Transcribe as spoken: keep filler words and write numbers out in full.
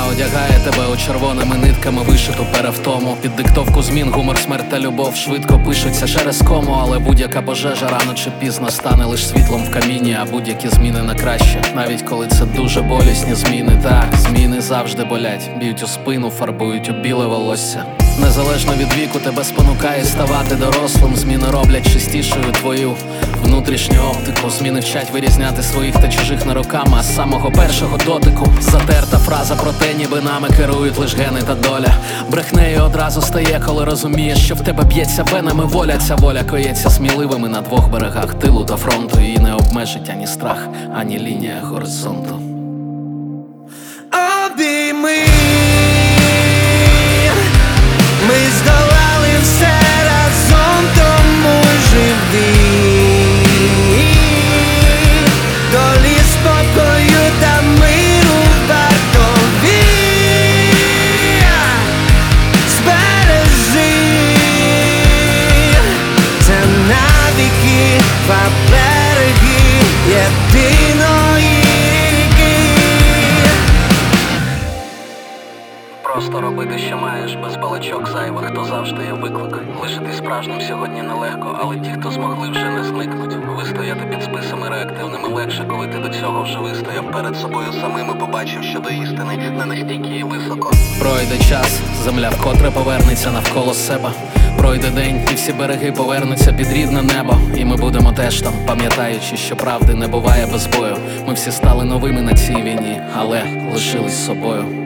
одягає тебе у червоними нитками вишиту перевтому. Під диктовку змін гумор, смерть та любов швидко пишуться через кому. Але будь-яка пожежа рано чи пізно стане лиш світлом в каміні. А будь-які зміни на краще, навіть коли це дуже болісні зміни. Так, зміни завжди болять, б'ють у спину, фарбують у біле волосся. Незалежно від віку тебе спонукає ставати дорослим. Зміни роблять чистішою твою внутрішню оптику. Зміни вчать вирізняти своїх та чужих не роками, а з самого першого дотику. Затерта фраза про те, ніби нами керують лиш гени та доля. Брехнею одразу стає, коли розумієш, що в тебе б'ється венами воля. Ця воля коється сміливими на двох берегах тилу та фронту. Її не обмежить ані страх, ані лінія горизонту. Обійми, ми здолали все разом, тому живі. Долі спокою та миру вартові. Збережи це навіки, два береги єдиної ріки. Просто робити, що маєш, без балачок зайвих, то завжди є виклик. Лишити справжнім сьогодні нелегко, але ті, хто змогли, вже не зникнуть. Вистояти під списами реактивними легше, коли ти до цього вже вистояв перед собою самим і побачив, що до істини не настільки і високо. Пройде час, земля вкотре повернеться навколо себе. Пройде день, і всі береги повернуться під рідне небо. І ми будемо теж там, пам'ятаючи, що правди не буває без бою. Ми всі стали новими на цій війні, але лишились собою.